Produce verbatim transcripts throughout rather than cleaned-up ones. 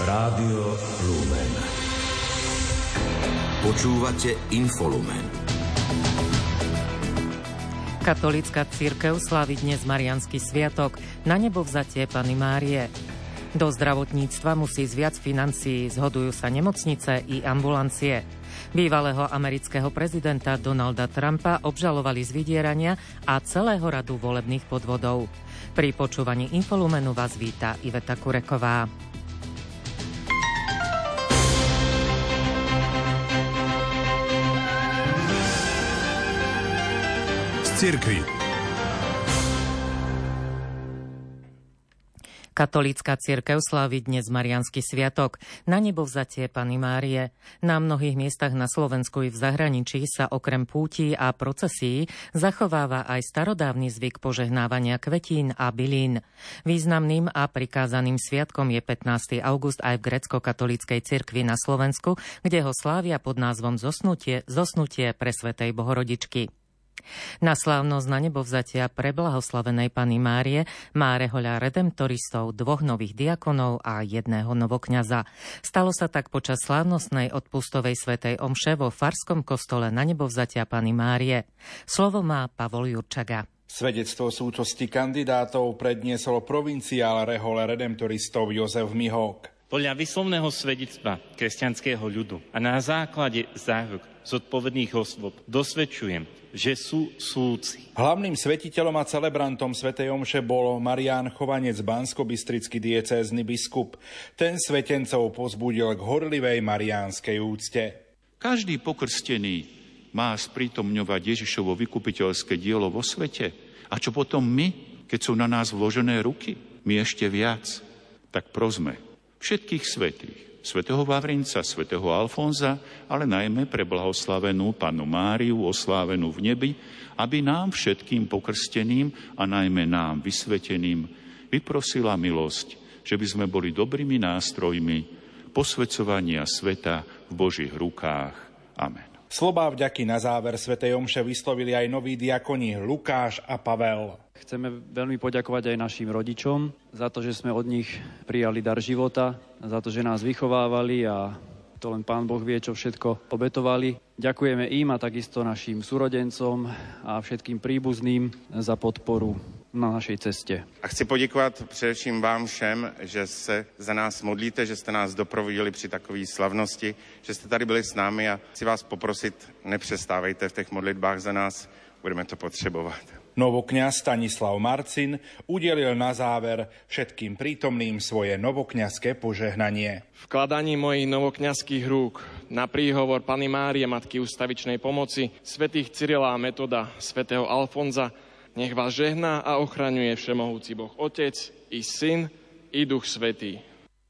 Rádio Lumen. Počúvate Infolumen. Katolícka cirkev slávi dnes Mariánsky sviatok, na nebo vzatie Panny Márie. Do zdravotníctva musí z viac financií, zhodujú sa nemocnice i ambulancie. Bývalého amerického prezidenta Donalda Trumpa obžalovali z vydierania a celého radu volebných podvodov. Pri počúvaní Infolumenu vás víta Iveta Kureková. Cirkvi. Katolícka cirkev slávi dnes Mariánsky sviatok, na nebo vzatie Panny Márie. Na mnohých miestach na Slovensku i v zahraničí sa okrem pútí a procesí zachováva aj starodávny zvyk požehnávania kvetín a bylín. Významným a prikázaným sviatkom je pätnásteho augusta aj v grécko-katolíckej cirkvi na Slovensku, kde ho slávia pod názvom Zosnutie, Zosnutie presvätej Bohorodičky. Na slávnosť na nebo vzatia preblahoslavenej Panny Márie má rehoľa redemptoristov, dvoch nových diakonov a jedného novokňaza. Stalo sa tak počas slávnostnej odpustovej svätej omše vo farskom kostole na nebo vzatia Panny Márie. Slovo má Pavol Jurčaga. Svedectvo súčasti kandidátov predniesol provinciál rehole redemptoristov Jozef Mihók. Podľa výslovného svedectva kresťanského ľudu a na základe záruk zodpovedných osôb dosvedčujem, že sú súdci. Hlavným svetiteľom a celebrantom svätej omše bol Marián Chovanec, banskobystrický diecézny biskup. Ten svetencov povzbudil k horlivej mariánskej úcte. Každý pokrstený má sprítomňovať Ježišovo vykupiteľské dielo vo svete. A čo potom my, keď sú na nás vložené ruky? My ešte viac. Tak prosme všetkých svätých, svätého Vavrinca, svätého Alfonza, ale najmä pre blahoslavenú Pannu Máriu, oslávenú v nebi, aby nám všetkým pokrsteným a najmä nám vysveteným vyprosila milosť, že by sme boli dobrými nástrojmi posväcovania sveta v Božích rukách. Amen. Slová vďaky na záver svätej omše vyslovili aj noví diakoni Lukáš a Pavel. Chceme veľmi poďakovať aj našim rodičom za to, že sme od nich prijali dar života, za to, že nás vychovávali a to len Pán Boh vie, čo všetko obetovali. Ďakujeme im a takisto našim súrodencom a všetkým príbuzným za podporu na našej ceste. A chci poděkovat především vám všem, že se za nás modlíte, že jste nás doprovodili při takové slavnosti, že jste tady byli s námi a chci vás poprosit, nepřestávejte v těch modlitbách za nás, budeme to potřebovat. Novokňaz Stanislav Marcin udelil na záver všetkým prítomným svoje novokňazské požehnanie. Vkladaní mojich novokňazských rúk na príhovor Panny Márie, Matky ústavičnej pomoci, svätých Cyrila a Metoda, svätého Alfonza, nech vás žehná a ochraňuje všemohúci Boh Otec, i Syn, i Duch Svätý.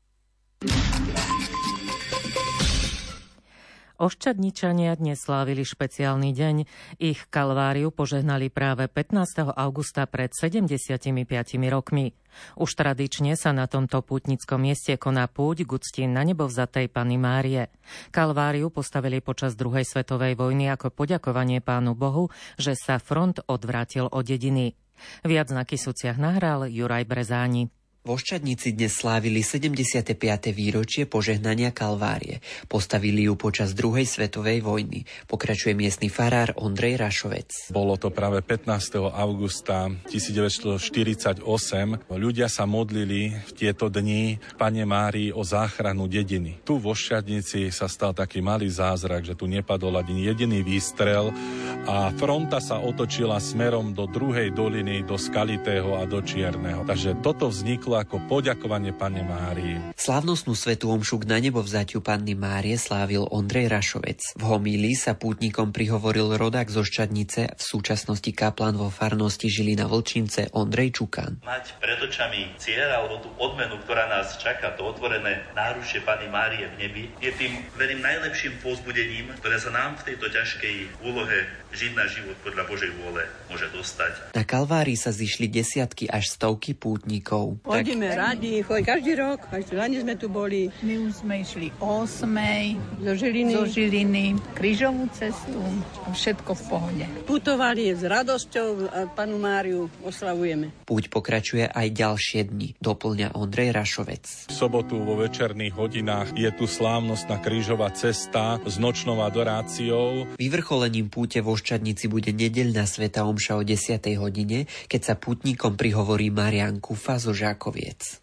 Oščadničania dnes slávili špeciálny deň. Ich kalváriu požehnali práve pätnásteho augusta pred sedemdesiatimi rokmi. Už tradične sa na tomto pútnickom mieste koná púť k úcti na nebo vzatej Panny Márie. Kalváriu postavili počas druhej svetovej vojny ako poďakovanie Pánu Bohu, že sa front odvrátil od dediny. Viac na Kysuciach nahral Juraj Brezáni. V Oščadnici dnes slávili sedemdesiate piate výročie požehnania Kalvárie. Postavili ju počas druhej svetovej vojny. Pokračuje miestny farár Ondrej Rašovec. Bolo to práve pätnásteho augusta tisícdeväťstoštyridsaťosem. Ľudia sa modlili v tieto dni Panne Márii o záchranu dediny. Tu v Oščadnici sa stal taký malý zázrak, že tu nepadol ani jediný výstrel a fronta sa otočila smerom do druhej doliny, do Skalitého a do Čierneho. Takže toto vzniklo ako poďakovanie Panne Márii. Slávnostnú svätú omšu k na nebo vzatiu Panny Márie slávil Ondrej Rašovec. V homílii sa pútnikom prihovoril rodák zo Oščadnice, v súčasnosti kaplan vo farnosti Žilina Vlčince Ondrej Čukan. Mať pred očami cieľ alebo tú odmenu, ktorá nás čaká, to otvorené náručie Panny Márie v nebi, je tým, verím, najlepším povzbudením, ktoré sa nám v tejto ťažkej úlohe žiť na život podľa Božej vôle môže dostať. Na Kalvárii sa zišli desiatky až stovky pútnikov. Chodíme radi, chodí každý rok, každý lani sme tu boli. My už sme išli o osmej zo Žiliny, zo Žiliny, krížovú cestu, všetko v pohode. Putovali s radosťou a panu Máriu oslavujeme. Púť pokračuje aj ďalšie dni, doplňa Ondrej Rašovec. V sobotu vo večerných hodinách je tu slávnostná krížová cesta s nočnou adoráciou. Vyvrcholením púte vo Oščadnici bude nedeľná svätá omša o desiatej hodine, keď sa pútnikom prihovorí Marián Kufa zo Žákoviec.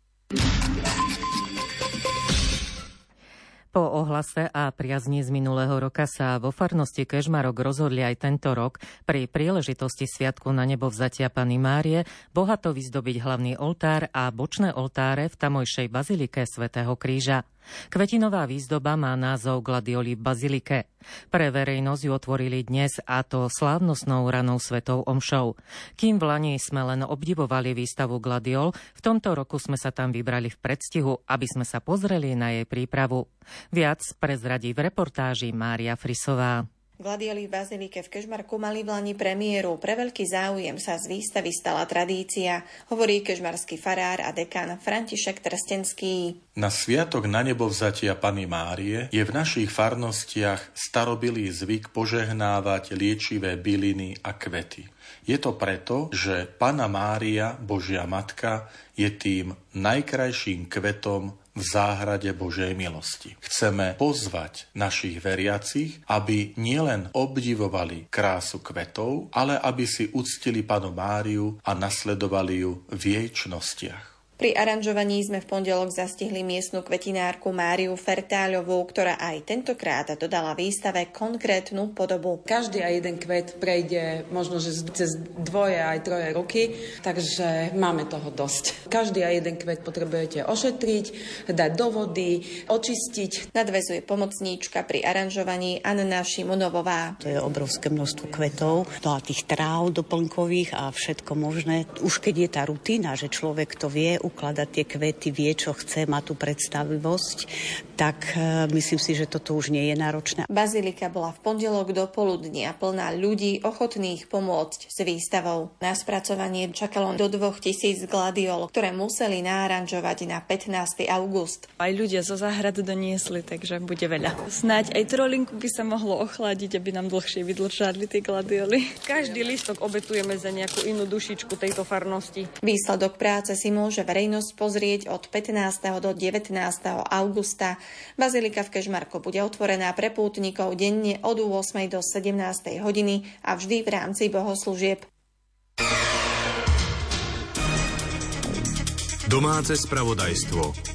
Po ohlase a priazni z minulého roka sa vo farnosti Kežmarok rozhodli aj tento rok pri príležitosti Sviatku na nebo vzatia Panny Márie bohato vyzdobiť hlavný oltár a bočné oltáre v tamojšej bazilike svätého Kríža. Kvetinová výzdoba má názov Gladioli v bazilike. Pre verejnosť ju otvorili dnes, a to slávnostnou ranou svetou omšou. Kým v lani sme len obdivovali výstavu Gladiol, v tomto roku sme sa tam vybrali v predstihu, aby sme sa pozreli na jej prípravu. Viac prezradí v reportáži Mária Frisová. Gladioli v bazilike v Kežmarku mali v lani premiéru. Pre veľký záujem sa z výstavy stala tradícia, hovorí kežmarský farár a dekan František Trstenský. Na sviatok na nebo vzatia Panny Márie je v našich farnostiach starobilý zvyk požehnávať liečivé byliny a kvety. Je to preto, že Panna Mária, Božia Matka, je tým najkrajším kvetom v záhrade Božej milosti. Chceme pozvať našich veriacich, aby nielen obdivovali krásu kvetov, ale aby si uctili Pannu Máriu a nasledovali ju v jej čnostiach. Pri aranžovaní sme v pondelok zastihli miestnu kvetinárku Máriu Fertáľovú, ktorá aj tentokrát dodala výstave konkrétnu podobu. Každý aj jeden kvet prejde možno, že cez dvoje aj troje ruky, takže máme toho dosť. Každý aj jeden kvet potrebujete ošetriť, dať do vody, očistiť. Nadväzuje pomocníčka pri aranžovaní Anna Šimonovová. To je obrovské množstvo kvetov, no a tých tráv doplnkových a všetko možné. Už keď je tá rutina, že človek to vie ukladať tie kvety, vie, čo chce, má tú predstavivosť, tak uh, myslím si, že toto už nie je náročné. Bazilika bola v pondelok do poludnia plná ľudí ochotných pomôcť s výstavou. Na spracovanie čakalo do dvoch tisíc gladiol, ktoré museli náranžovať na pätnásteho augusta. Aj ľudia zo záhrad doniesli, takže bude veľa. Snáď aj trolinku by sa mohlo ochladiť, aby nám dlhšie vydržali tie gladioly. Každý listok obetujeme za nejakú inú dušičku tejto farnosti. Výsledok práce si môže verejnosť pozrieť od pätnásteho do devätnásteho augusta. Bazilika v Kežmarku bude otvorená pre pútnikov denne od ôsmej do sedemnástej hodiny a vždy v rámci bohoslúžieb. Domáce spravodajstvo.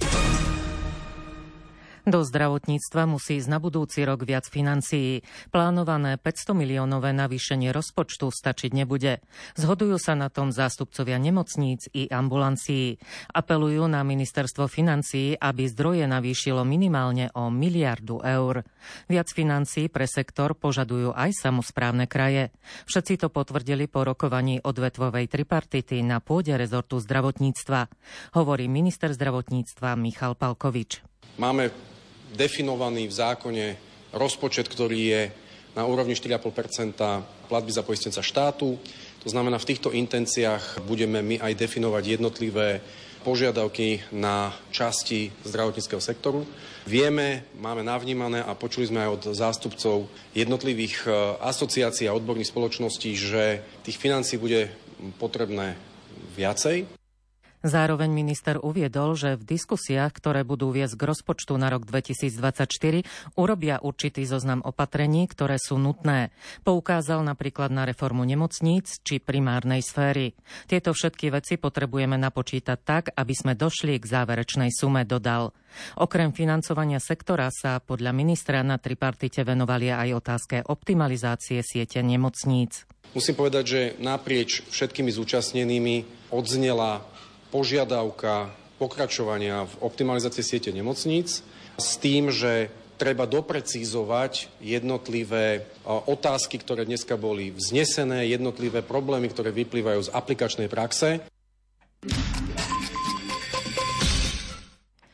Do zdravotníctva musí ísť na budúci rok viac financií. Plánované päťsto miliónové navýšenie rozpočtu stačiť nebude. Zhodujú sa na tom zástupcovia nemocníc i ambulancií. Apelujú na ministerstvo financií, aby zdroje navýšilo minimálne o miliardu eur. Viac financií pre sektor požadujú aj samosprávne kraje. Všetci to potvrdili po rokovaní odvetvovej tripartity na pôde rezortu zdravotníctva, hovorí minister zdravotníctva Michal Palkovič. Máme definovaný v zákone rozpočet, ktorý je na úrovni štyri a pol percenta platby za poistenca štátu. To znamená, v týchto intenciách budeme my aj definovať jednotlivé požiadavky na časti zdravotníckeho sektoru. Vieme, máme navnímané a počuli sme aj od zástupcov jednotlivých asociácií a odborných spoločností, že tých financií bude potrebné viacej. Zároveň minister uviedol, že v diskusiách, ktoré budú viesť k rozpočtu na rok dvetisícdvadsaťštyri, urobia určitý zoznam opatrení, ktoré sú nutné. Poukázal napríklad na reformu nemocníc či primárnej sféry. Tieto všetky veci potrebujeme napočítať tak, aby sme došli k záverečnej sume, dodal. Okrem financovania sektora sa podľa ministra na tripartite venovali aj otázke optimalizácie siete nemocníc. Musím povedať, že naprieč všetkými zúčastnenými odznela požiadavka pokračovania v optimalizácii siete nemocníc s tým, že treba doprecízovať jednotlivé otázky, ktoré dneska boli vznesené, jednotlivé problémy, ktoré vyplývajú z aplikačnej praxe.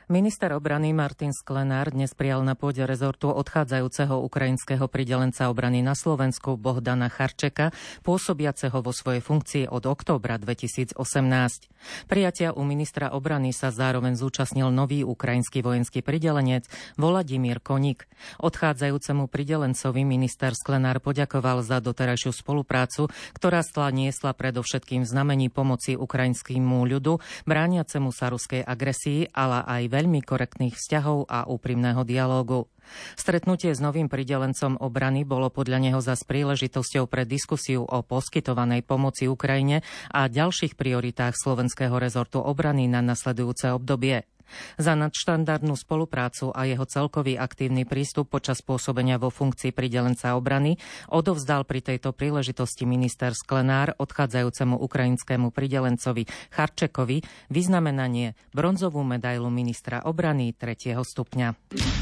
Minister obrany Martin Sklenár dnes prijal na pôde rezortu odchádzajúceho ukrajinského pridelenca obrany na Slovensku Bohdana Charčeka, pôsobiaceho vo svojej funkcii od októbra dvetisícosemnásť. Prijatia u ministra obrany sa zároveň zúčastnil nový ukrajinský vojenský pridelenec Volodymyr Koník. Odchádzajúcemu pridelencovi minister Sklenár poďakoval za doterajšiu spoluprácu, ktorá stla niesla predovšetkým v znamení pomoci ukrajinskému ľudu, brániacemu sa ruskej agresii, ale aj veľmi korektných vzťahov a úprimného dialógu. Stretnutie s novým pridelencom obrany bolo podľa neho zas príležitosťou pre diskusiu o poskytovanej pomoci Ukrajine a ďalších prioritách slovenského rezortu obrany na nasledujúce obdobie. Za nadštandardnú spoluprácu a jeho celkový aktívny prístup počas pôsobenia vo funkcii pridelenca obrany odovzdal pri tejto príležitosti minister Sklenár odchádzajúcemu ukrajinskému pridelencovi Charčekovi vyznamenanie bronzovú medailu ministra obrany tretieho stupňa.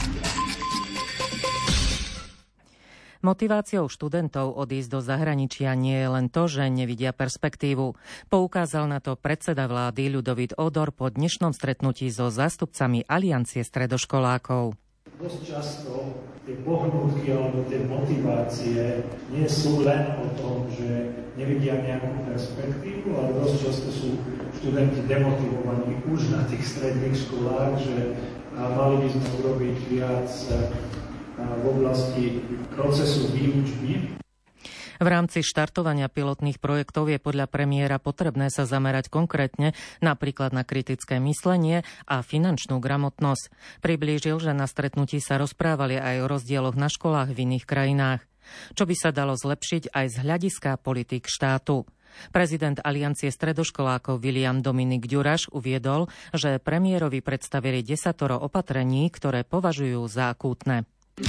Motiváciou študentov odísť do zahraničia nie je len to, že nevidia perspektívu. Poukázal na to predseda vlády Ľudovít Ódor po dnešnom stretnutí so zástupcami Aliancie stredoškolákov. Dosť často tie pohnutky alebo tie motivácie nie sú len o tom, že nevidia nejakú perspektívu, ale dosť často sú študenti demotivovaní už na tých stredných školách, že mali by sme urobiť viac v oblasti procesu výučby. V rámci štartovania pilotných projektov je podľa premiéra potrebné sa zamerať konkrétne napríklad na kritické myslenie a finančnú gramotnosť. Priblížil, že na stretnutí sa rozprávali aj o rozdieloch na školách v iných krajinách. Čo by sa dalo zlepšiť aj z hľadiska politík štátu. Prezident Aliancie stredoškolákov William Dominik Ďuraš uviedol, že premiérovi predstavili desatoro opatrení, ktoré považujú za akútne.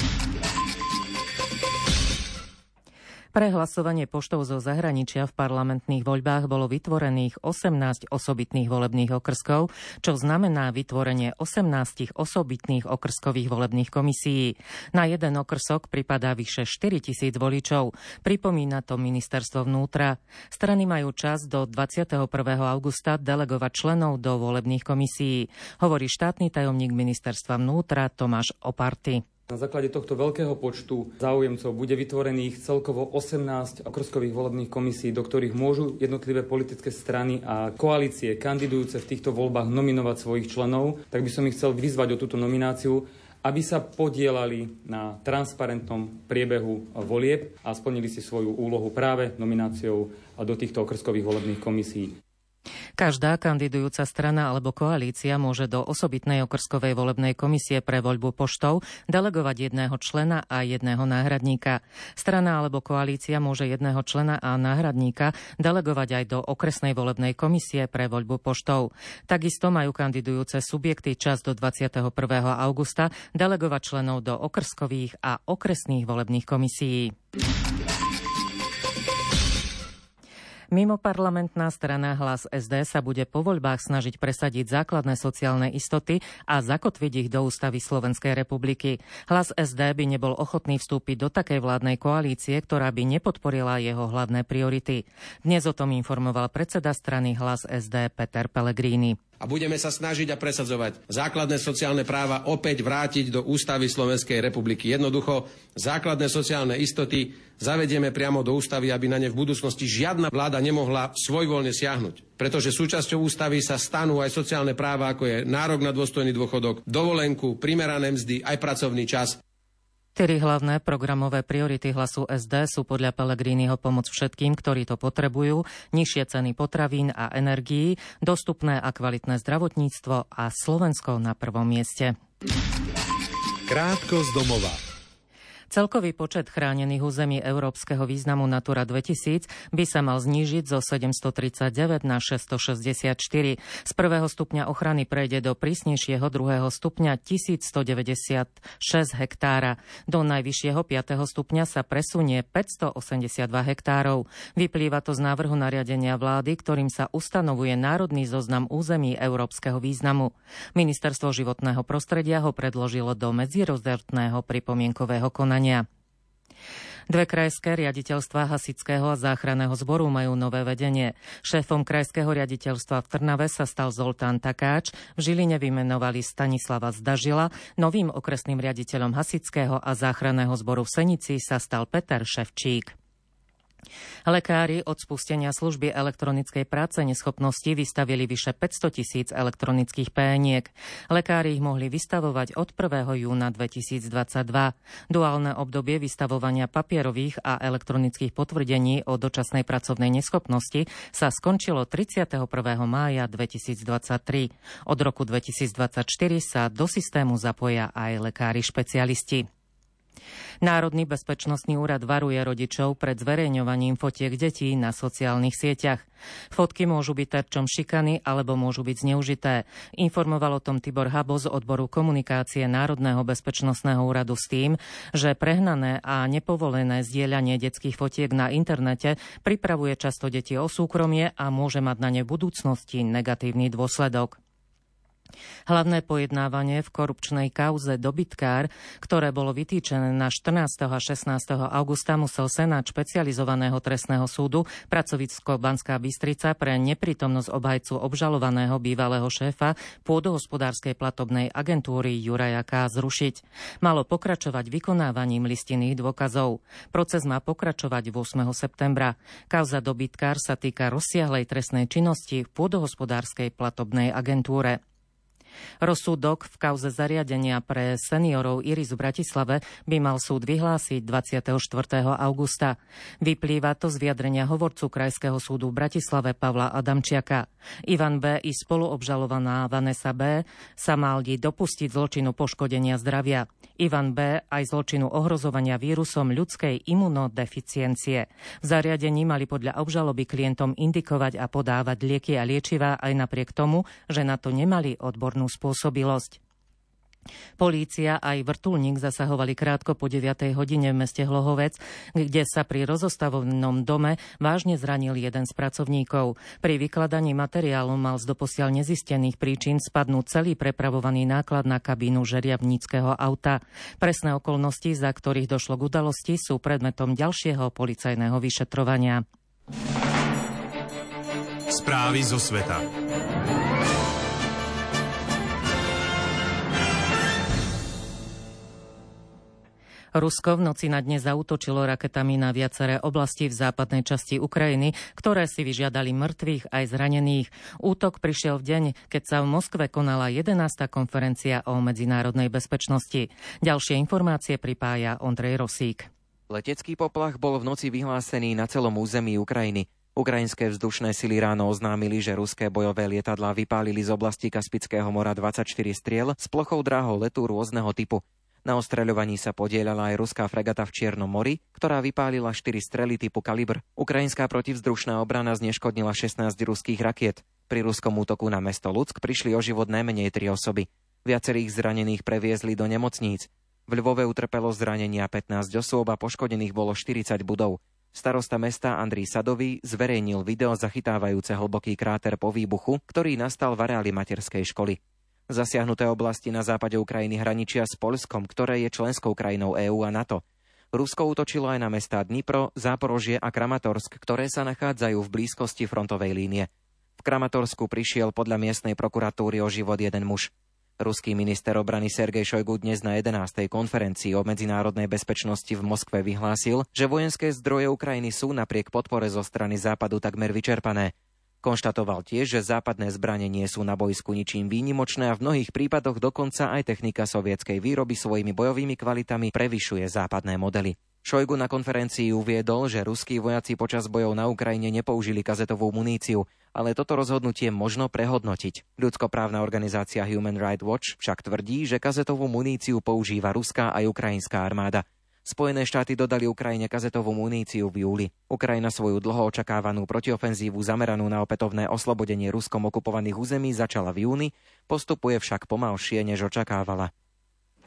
Pre hlasovanie poštou zo zahraničia v parlamentných voľbách bolo vytvorených osemnásť osobitných volebných okrskov, čo znamená vytvorenie osemnásť osobitných okrskových volebných komisií. Na jeden okrsok pripadá vyše štyri tisíc voličov. Pripomína to ministerstvo vnútra. Strany majú čas do dvadsiateho prvého augusta delegovať členov do volebných komisií, hovorí štátny tajomník ministerstva vnútra Tomáš Oparty. Na základe tohto veľkého počtu záujemcov bude vytvorených celkovo osemnásť okrskových volebných komisí, do ktorých môžu jednotlivé politické strany a koalície kandidujúce v týchto voľbách nominovať svojich členov. Tak by som ich chcel vyzvať o túto nomináciu, aby sa podielali na transparentnom priebehu volieb a splnili si svoju úlohu práve nomináciou do týchto okrskových volebných komisí. Každá kandidujúca strana alebo koalícia môže do osobitnej okrskovej volebnej komisie pre voľbu poštou delegovať jedného člena a jedného náhradníka. Strana alebo koalícia môže jedného člena a náhradníka delegovať aj do okresnej volebnej komisie pre voľbu poštou. Takisto majú kandidujúce subjekty čas do dvadsiateho prvého augusta delegovať členov do okrskových a okresných volebných komisií. Mimoparlamentná strana Hlas es dé sa bude po voľbách snažiť presadiť základné sociálne istoty a zakotviť ich do ústavy Slovenskej republiky. Hlas es dé by nebol ochotný vstúpiť do takej vládnej koalície, ktorá by nepodporila jeho hlavné priority. Dnes o tom informoval predseda strany Hlas es dé Peter Pellegrini. A budeme sa snažiť a presadzovať základné sociálne práva opäť vrátiť do ústavy Slovenskej republiky. Jednoducho základné sociálne istoty zavedieme priamo do ústavy, aby na ne v budúcnosti žiadna vláda nemohla svojvoľne siahnuť. Pretože súčasťou ústavy sa stanú aj sociálne práva, ako je nárok na dôstojný dôchodok, dovolenku, primerané mzdy, aj pracovný čas. Štyri hlavné programové priority Hlasu es dé sú podľa Pellegriniho pomoc všetkým, ktorí to potrebujú, nižšie ceny potravín a energií, dostupné a kvalitné zdravotníctvo a Slovensko na prvom mieste. Krátko z domova. Celkový počet chránených území európskeho významu Natura dvetisíc by sa mal znížiť zo sedemstotridsaťdeväť na šesťstošesťdesiatštyri. Z prvého stupňa ochrany prejde do prísnejšieho druhého stupňa tisícstodeväťdesiatšesť hektára. Do najvyššieho piateho stupňa sa presunie päťstoosemdesiatdva hektárov. Vyplýva to z návrhu nariadenia vlády, ktorým sa ustanovuje národný zoznam území európskeho významu. Ministerstvo životného prostredia ho predložilo do medzirezortného pripomienkového konania. Dve krajské riaditeľstvá hasičského a záchranného zboru majú nové vedenie. Šéfom krajského riaditeľstva v Trnave sa stal Zoltán Takáč, v Žiline vymenovali Stanislava Zdažila, novým okresným riaditeľom hasičského a záchranného zboru v Senici sa stal Peter Ševčík. Lekári od spustenia služby elektronickej práce neschopnosti vystavili vyše päťsto tisíc elektronických péniek. Lekári ich mohli vystavovať od prvého júna dvetisícdvadsaťdva. Duálne obdobie vystavovania papierových a elektronických potvrdení o dočasnej pracovnej neschopnosti sa skončilo tridsiateho prvého mája dvetisícdvadsaťtri. Od roku dvetisícdvadsaťštyri sa do systému zapoja aj lekári špecialisti. Národný bezpečnostný úrad varuje rodičov pred zverejňovaním fotiek detí na sociálnych sieťach. Fotky môžu byť terčom šikany alebo môžu byť zneužité. Informoval o tom Tibor Habo z odboru komunikácie Národného bezpečnostného úradu s tým, že prehnané a nepovolené zdieľanie detských fotiek na internete pripravuje často deti o súkromie a môže mať na ne v budúcnosti negatívny dôsledok. Hlavné pojednávanie v korupčnej kauze Dobytkár, ktoré bolo vytýčené na štrnásteho a šestnásteho augusta, musel Senát špecializovaného trestného súdu pracovisko Banská Bystrica pre neprítomnosť obhajcu obžalovaného bývalého šéfa pôdohospodárskej platobnej agentúry Juraja K. zrušiť. Malo pokračovať vykonávaním listinných dôkazov. Proces má pokračovať ôsmeho septembra. Kauza Dobytkár sa týka rozsiahlej trestnej činnosti v pôdohospodárskej platobnej agentúre. Rozsudok v kauze zariadenia pre seniorov Iris v Bratislave by mal súd vyhlásiť dvadsiateho štvrtého augusta. Vyplýva to z vyjadrenia hovorcu Krajského súdu v Bratislave Pavla Adamčiaka. Ivan B. i spoluobžalovaná Vanessa B. sa mali dopustiť zločinu poškodenia zdravia. Ivan B. aj zločinu ohrozovania vírusom ľudskej imunodeficiencie. V zariadení mali podľa obžaloby klientom indikovať a podávať lieky a liečivá aj napriek tomu, že na to nemali odbornú spôsobilosť. Polícia aj vrtuľník zasahovali krátko po deviatej hodine v meste Hlohovec, kde sa pri rozostavovnom dome vážne zranil jeden z pracovníkov. Pri vykladaní materiálu mal z doposiaľ nezistených príčin spadnúť celý prepravovaný náklad na kabínu žeriavníckeho auta. Presné okolnosti, za ktorých došlo k udalosti, sú predmetom ďalšieho policajného vyšetrovania. Správy zo sveta. Rusko v noci na dnes zaútočilo raketami na viaceré oblasti v západnej časti Ukrajiny, ktoré si vyžiadali mŕtvych aj zranených. Útok prišiel v deň, keď sa v Moskve konala jedenásta konferencia o medzinárodnej bezpečnosti. Ďalšie informácie pripája Ondrej Rosík. Letecký poplach bol v noci vyhlásený na celom území Ukrajiny. Ukrajinské vzdušné sily ráno oznámili, že ruské bojové lietadlá vypálili z oblasti Kaspického mora dvadsaťštyri striel s plochou dráhou letu rôzneho typu. Na ostreľovaní sa podieľala aj ruská fregata v Čiernom mori, ktorá vypálila štyri strely typu Kalibr. Ukrajinská protivzdušná obrana zneškodnila šestnásť ruských rakiet. Pri ruskom útoku na mesto Luck prišli o život najmenej tri osoby. Viacerých zranených previezli do nemocníc. V Lvove utrpelo zranenia pätnásť osôb a poškodených bolo štyridsať budov. Starosta mesta Andrij Sadový zverejnil video zachytávajúce hlboký kráter po výbuchu, ktorý nastal v areáli materskej školy. Zasiahnuté oblasti na západe Ukrajiny hraničia s Poľskom, ktoré je členskou krajinou EÚ a NATO. Rusko útočilo aj na mestá Dnipro, Záporožie a Kramatorsk, ktoré sa nachádzajú v blízkosti frontovej línie. V Kramatorsku prišiel podľa miestnej prokuratúry o život jeden muž. Ruský minister obrany Sergej Šojgu dnes na jedenástej konferencii o medzinárodnej bezpečnosti v Moskve vyhlásil, že vojenské zdroje Ukrajiny sú napriek podpore zo strany Západu takmer vyčerpané. Konštatoval tiež, že západné zbrane nie sú na bojsku ničím výnimočné a v mnohých prípadoch dokonca aj technika sovietskej výroby svojimi bojovými kvalitami prevyšuje západné modely. Šojgu na konferencii uviedol, že ruskí vojaci počas bojov na Ukrajine nepoužili kazetovú muníciu, ale toto rozhodnutie možno prehodnotiť. Ľudskoprávna organizácia Human Rights Watch však tvrdí, že kazetovú muníciu používa ruská aj ukrajinská armáda. Spojené štáty dodali Ukrajine kazetovú muníciu v júli. Ukrajina svoju dlho očakávanú protiofenzívu zameranú na opätovné oslobodenie Ruskom okupovaných území začala v júni, postupuje však pomalšie, než očakávala.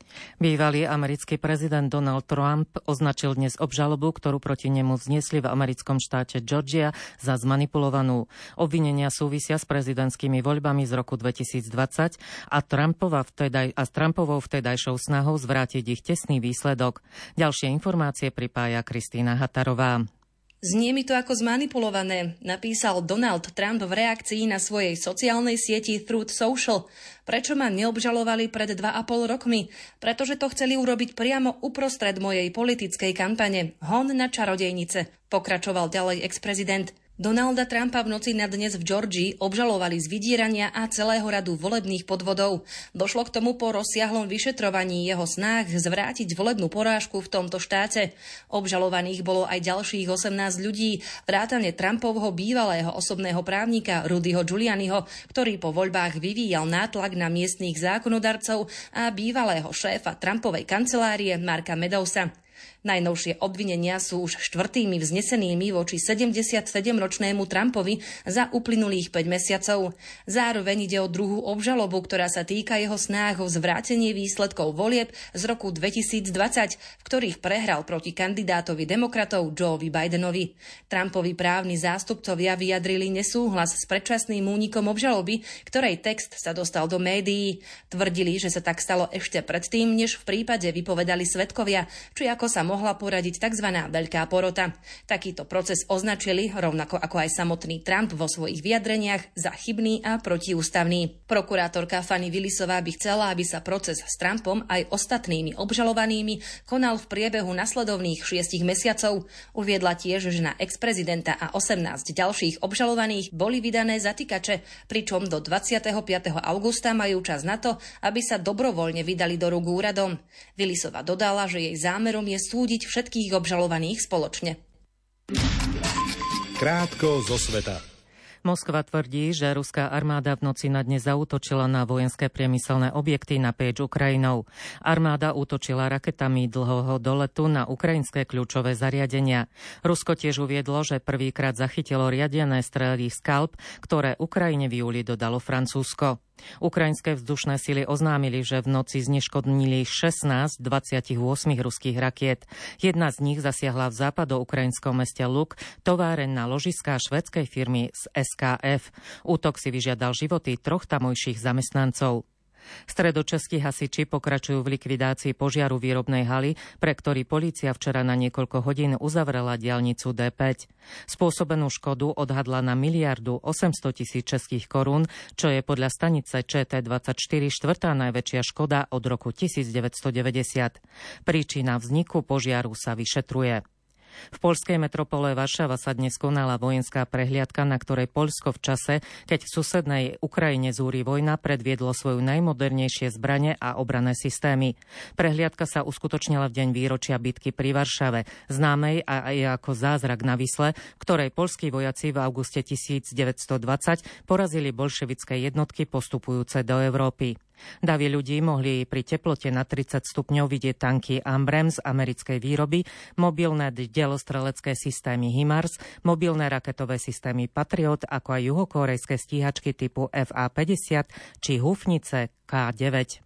Bývalý americký prezident Donald Trump označil dnes obžalobu, ktorú proti nemu vznesli v americkom štáte Georgia za zmanipulovanú. Obvinenia súvisia s prezidentskými voľbami z roku dvetisícdvadsať a, Trumpova vtedaj, a s Trumpovou vtedajšou snahou zvrátiť ich tesný výsledok. Ďalšie informácie pripája Kristína Hatarová. Znie mi to ako zmanipulované, napísal Donald Trump v reakcii na svojej sociálnej sieti Truth Social. Prečo ma neobžalovali pred dva a pol rokmi? Pretože to chceli urobiť priamo uprostred mojej politickej kampane. Hon na čarodejnice, pokračoval ďalej ex-prezident. Donalda Trumpa v noci na dnes v Georgii obžalovali z vydierania a celého radu volebných podvodov. Došlo k tomu po rozsiahlom vyšetrovaní jeho snách zvrátiť volebnú porážku v tomto štáte. Obžalovaných bolo aj ďalších osemnásť ľudí, vrátane Trumpovho bývalého osobného právnika Rudyho Giulianiho, ktorý po voľbách vyvíjal nátlak na miestnych zákonodarcov, a bývalého šéfa Trumpovej kancelárie Marka Medowsa. Najnovšie obvinenia sú už štvrtými vznesenými voči sedemdesiatsedemročnému Trumpovi za uplynulých päť mesiacov. Zároveň ide o druhú obžalobu, ktorá sa týka jeho snách o zvrátenie výsledkov volieb z roku dvetisícdvadsať, v ktorých prehral proti kandidátovi demokratov Joeovi Bidenovi. Trumpovi právni zástupcovia vyjadrili nesúhlas s predčasným únikom obžaloby, ktorej text sa dostal do médií. Tvrdili, že sa tak stalo ešte predtým, než v prípade vypovedali svedkovia, či ako sa mohla poradiť tzv. Veľká porota. Takýto proces označili, rovnako ako aj samotný Trump vo svojich vyjadreniach, za chybný a protiústavný. Prokurátorka Fani Willisová by chcela, aby sa proces s Trumpom aj ostatnými obžalovanými konal v priebehu nasledovných šiestich mesiacov. Uviedla tiež, že na ex-prezidenta a osemnásť ďalších obžalovaných boli vydané zatýkače, pričom do dvadsiateho piateho augusta majú čas na to, aby sa dobrovoľne vydali do rúk úradom. Willisová dodala, že jej zámerom je súdiť všetkých obžalovaných spoločne. Krátko zo sveta. Moskva tvrdí, že ruská armáda v noci na dnes zaútočila na vojenské priemyselné objekty naprieč Ukrajinou. Armáda útočila raketami dlhého doletu na ukrajinské kľúčové zariadenia. Rusko tiež uviedlo, že prvýkrát zachytilo riadené strely Scalp, ktoré Ukrajine v júli dodalo Francúzsko. Ukrajinské vzdušné sily oznámili, že v noci zneškodnili šestnásť z dvadsaťosem ruských rakiet. Jedna z nich zasiahla v západoukrajinskom meste Luk továreň na ložiská švédskej firmy z es ká ef. Útok si vyžiadal životy troch tamojších zamestnancov. Stredočeskí hasiči pokračujú v likvidácii požiaru výrobnej haly, pre ktorý polícia včera na niekoľko hodín uzavrela diaľnicu dé päť. Spôsobenú škodu odhadla na miliardu osemsto tisíc českých korún, čo je podľa stanice ČT dvadsaťštyri štvrtá najväčšia škoda od roku devätnásťstodeväťdesiat. Príčina vzniku požiaru sa vyšetruje. V poľskej metropole Varšava sa dnes konala vojenská prehliadka, na ktorej Poľsko v čase, keď v susednej Ukrajine zúri vojna, predviedlo svoju najmodernejšie zbrane a obranné systémy. Prehliadka sa uskutočnila v deň výročia bitky pri Varšave, známej aj ako Zázrak na Visle, v ktorej poľskí vojaci v auguste devätnásťstodvadsať porazili bolševické jednotky postupujúce do Európy. Davy ľudí mohli pri teplote na tridsať stupňov vidieť tanky Abrams americkej výroby, mobilné delostrelecké systémy HIMARS, mobilné raketové systémy Patriot, ako aj juhokorejské stíhačky typu ef á päťdesiat či húfnice ká deväť.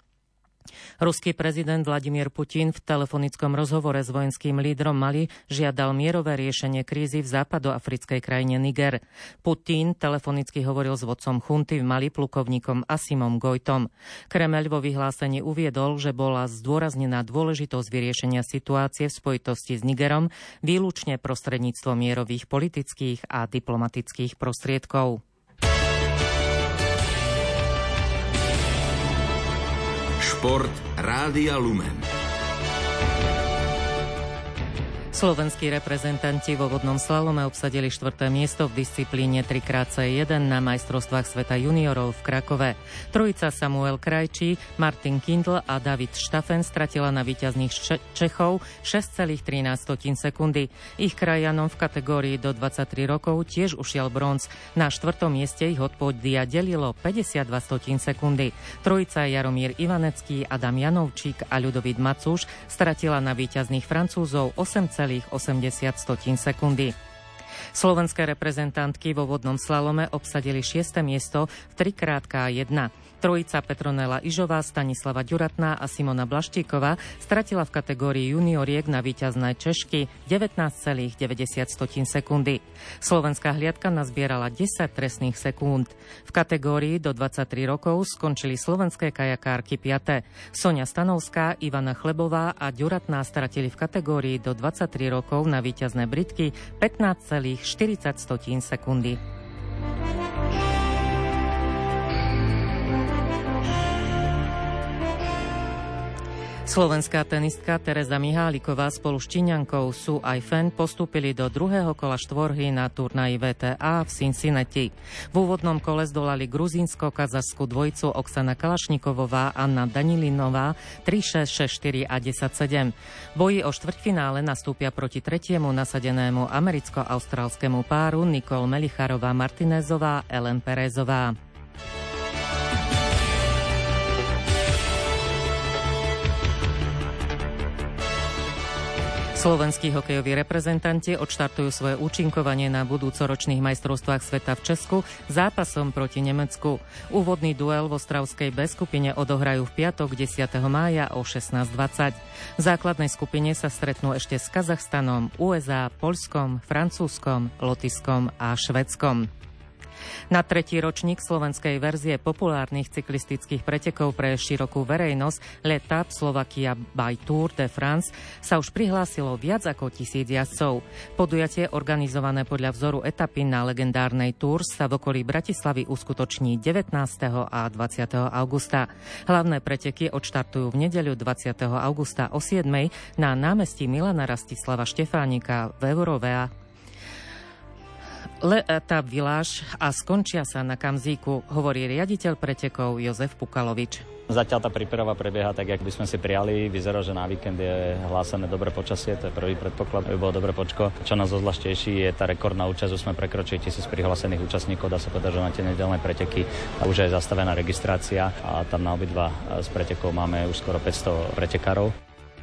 Ruský prezident Vladimír Putin v telefonickom rozhovore s vojenským lídrom Mali žiadal mierové riešenie krízy v západoafrickej krajine Niger. Putin telefonicky hovoril s vodcom chunty v Mali plukovníkom Asimom Gojtom. Kremeľ vo vyhlásení uviedol, že bola zdôraznená dôležitosť vyriešenia situácie v spojitosti s Nigerom výlučne prostredníctvom mierových politických a diplomatických prostriedkov. Šport Rádia Lumen. Slovenskí reprezentanti vo vodnom slalome obsadili štvrté miesto v disciplíne tri krát cé jeden na majstrovstvách sveta juniorov v Krakove. Trojica Samuel Krajčí, Martin Kindl a David Štafen stratila na víťazných Čechov šesť celá trinásť sekundy. Ich krajanom v kategórii do dvadsaťtri rokov tiež ušiel bronz. Na štvrtom mieste ich od pódia delilo päťdesiatdva sekundy. Trojica Jaromír Ivanecký, Adam Janovčík a Ľudovít Macúš stratila na víťazných Francúzov osem celá osemdesiat sekundy. Slovenské reprezentantky vo vodnom slalome obsadili šieste miesto v tri krát ká jeden. Trojica Petronela Ižová, Stanislava Ďuratná a Simona Blaštíková stratila v kategórii junioriek na víťaznej Češky devätnásť celá deväťdesiat sekundy. Slovenská hliadka nazbierala desať trestných sekúnd. V kategórii do dvadsaťtri rokov skončili slovenské kajakárky piate. Sonia Stanovská, Ivana Chlebová a Ďuratná stratili v kategórii do dvadsaťtri rokov na víťazné Britky pätnásť celá štyridsať sekundy. Slovenská tenistka Tereza Miháliková spolu s Číňankou Su Ai-fen postúpili do druhého kola štvorhry na turnaji vé té á v Cincinnati. V úvodnom kole zdolali gruzínsko-kazašskú dvojicu Oksana Kalašnikovová a Anna Danilinová tri šesť, šesť štyri a desať sedem. Boji o štvrťfinále nastúpia proti tretiemu nasadenému americko-austrálskému páru Nicole Melicharová-Martinezová Ellen Perezová. Slovenskí hokejoví reprezentanti odštartujú svoje účinkovanie na budúcoročných majstrovstvách sveta v Česku zápasom proti Nemecku. Úvodný duel v Ostravskej B skupine odohrajú v piatok desiateho mája o šestnásť dvadsať. V základnej skupine sa stretnú ešte s Kazachstanom, ú es á, Poľskom, Francúzskom, Lotyšskom a Švédskom. Na tretí ročník slovenskej verzie populárnych cyklistických pretekov pre širokú verejnosť L'Étape Slovakia by Tour de France sa už prihlásilo viac ako tisíc jazdcov. Podujatie organizované podľa vzoru etapy na legendárnej Tour sa v okolí Bratislavy uskutoční devätnásteho a dvadsiateho augusta. Hlavné preteky odštartujú v nedeľu dvadsiateho augusta o siedmej na námestí Milana Rastislava Štefánika v Eurovea L'Étape Village a skončia sa na Kamzíku, hovorí riaditeľ pretekov Jozef Pukalovič. Zatiaľ tá príprava prebieha tak, jak by sme si prijali. Vyzerá, že na víkend je hlásené dobré počasie, to je prvý predpoklad, aby bolo dobré počko. Čo nás zvlášť teší, je tá rekordná účasť, už sme prekročili tisíc prihlásených účastníkov, dá sa povedať, že na tie nedeľné preteky už je zastavená registrácia a tam na obidva z pretekov máme už skoro päťsto pretekárov.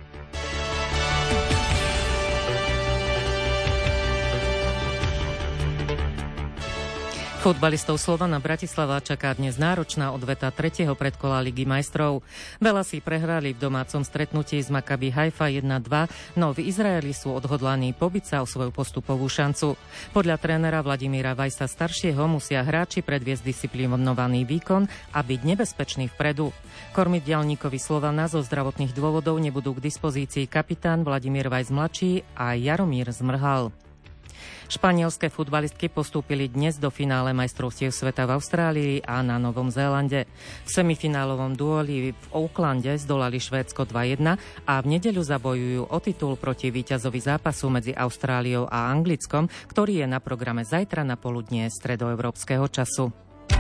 Futbalistov Slovana Bratislava čaká dnes náročná odveta tretieho predkola Ligy majstrov. Veľa si prehrali v domácom stretnutí z Maccabi Haifa jeden dva, no v Izraeli sú odhodlaní pobiť sa o svoju postupovú šancu. Podľa trénera Vladimíra Vajsa staršieho musia hráči predviesť disciplinovaný výkon a byť nebezpečný vpredu. Kormidelníkovi Slovana zo zdravotných dôvodov nebudú k dispozícii kapitán Vladimír Vajs mladší a Jaromír Zmrhal. Španielské futbalistky postúpili dnes do finále majstrovstiev sveta v Austrálii a na Novom Zélande. V semifinálovom dueli v Aucklande zdolali Švédsko dva jedna a v nedeľu zabojujú o titul proti víťazovi zápasu medzi Austráliou a Anglickom, ktorý je na programe zajtra na poludnie stredoeurópskeho času.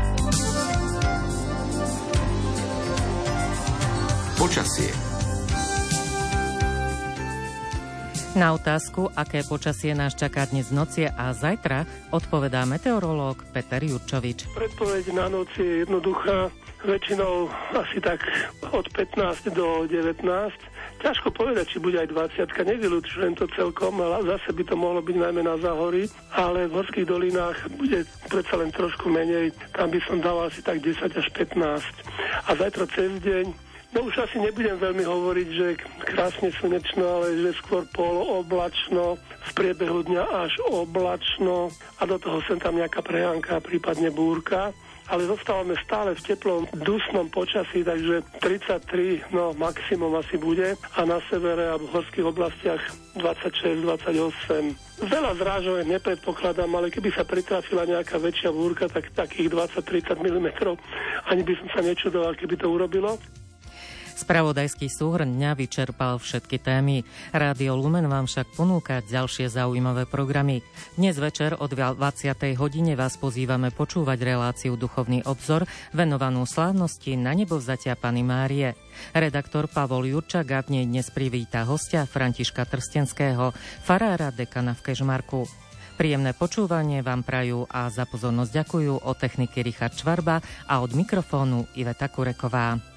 Počasie. Na otázku, aké počasie nás čaká dnes v noci a zajtra, odpovedá meteorológ Peter Jurčovič. Predpoveď na noc je jednoduchá, väčšinou asi tak od pätnásť do devätnásť. Ťažko povedať, či bude aj dvadsiatka, nevylučujem to celkom, ale zase by to mohlo byť najmä na Záhorí, ale v horských dolinách bude predsa len trošku menej, tam by som dal asi tak desať až pätnásť. A zajtra cez deň, no už asi nebudem veľmi hovoriť, že krásne slnečno, ale že skôr polooblačno, v priebehu dňa až oblačno a do toho sem tam nejaká prehánka, prípadne búrka. Ale zostávame stále v teplom, dusnom počasí, takže tridsaťtri, no maximum asi bude. A na severe a v horských oblastiach dvadsaťšesť dvadsaťosem. Veľa zrážok nepredpokladám, ale keby sa pritrafila nejaká väčšia búrka, tak takých dvadsať tridsať milimetrov, ani by som sa nečudoval, keby to urobilo. Spravodajský súhrn dňa vyčerpal všetky témy. Rádio Lumen vám však ponúka ďalšie zaujímavé programy. Dnes večer o dvadsiatej hodine vás pozývame počúvať reláciu Duchovný obzor venovanú slávnosti na nebovzatia Panny Márie. Redaktor Pavol Jurčak a v nej dnes privíta hostia Františka Trstenského, farára dekana v Kežmarku. Príjemné počúvanie vám prajú a za pozornosť ďakujú od techniky Richard Čvarba a od mikrofónu Iveta Kureková.